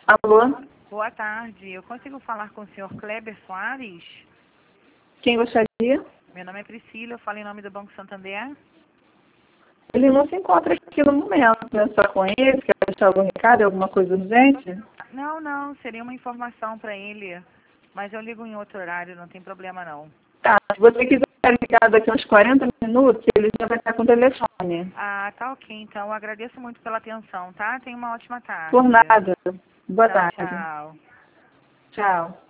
Alô? Boa tarde. Eu consigo falar com o senhor Kleber Soares? Quem gostaria? Meu nome é Priscila, eu falo em nome do Banco Santander. Ele não se encontra aqui no momento. Né? Só com ele? Quer deixar algum recado? Alguma coisa urgente? Não, seria uma informação para ele. Mas eu ligo em outro horário, não tem problema não. Tá, se você quiser ligar daqui a uns 40 minutos, ele já vai estar com o telefone. Ah, tá ok, então. Eu agradeço muito pela atenção, tá? Tenha uma ótima tarde. Por nada. Boa Tchau, tarde. tchau. Tchau.